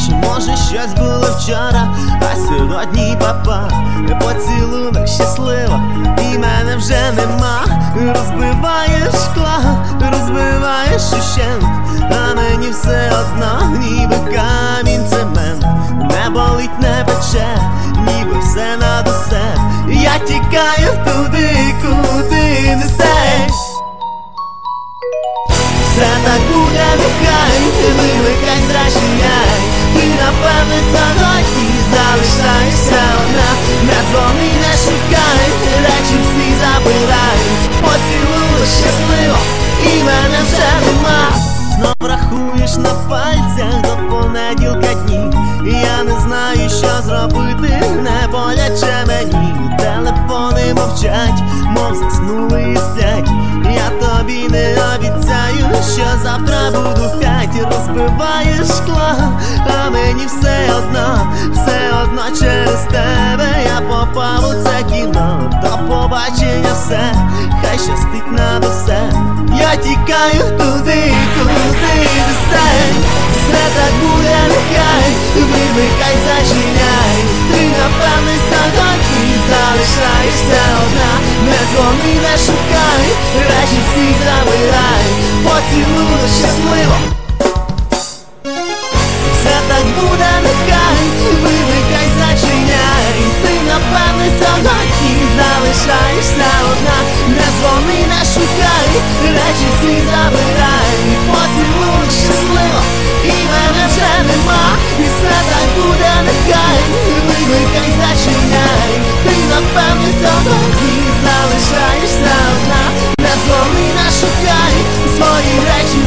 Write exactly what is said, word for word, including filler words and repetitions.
Чи може щось було вчора, а сьогодні папа. Поцілунок щаслива, і мене вже нема. Розбиваєш шкла, розбиваєш ущент, а мені все одно, ніби камінь цемент. Не болить, не пече, ніби все над усе. Я тікаю туди, куди несеш. Все так буде, нехай, вимикай, зрачиняй. Ти, напевне, сьогодні залишаєшся одна. Не дзвони, не шукай, речі всі забирай. Поцілуєш щасливо, і мене вже нема. Знов рахуєш на пальцях до понеділка дні. Я не знаю, що зробити, не боляче мені. Телефони мовчать, мов заснули і сплять. Я тобі не обіцяю, що завтра буду в п'ять. Розбиваєш шкла, а мені все одно, все одно через тебе я попав у це кіно. До побачення все, хай щастить над усе. Я тікаю туди, куди несе. Все так буде, нехай, вимикай, зачиняй. Ти, напевне, сьогодні залишаєшся одна. Не дзвони, не шукай, речі всі забирай. Поцілуєш щасливо. Все так буде, нехай, вимикай, зачиняй. Ти, напевне, сьогодні залишаєшся одна. Не дзвони, не шукай, речі всі забирай. Поцілуєш щасливо, і мене вже нема. І все так буде, нехай, вимикай, зачиняй. Ти, напевне, сьогодні залишаєшся одна. Не дзвони, не шукай, свої речі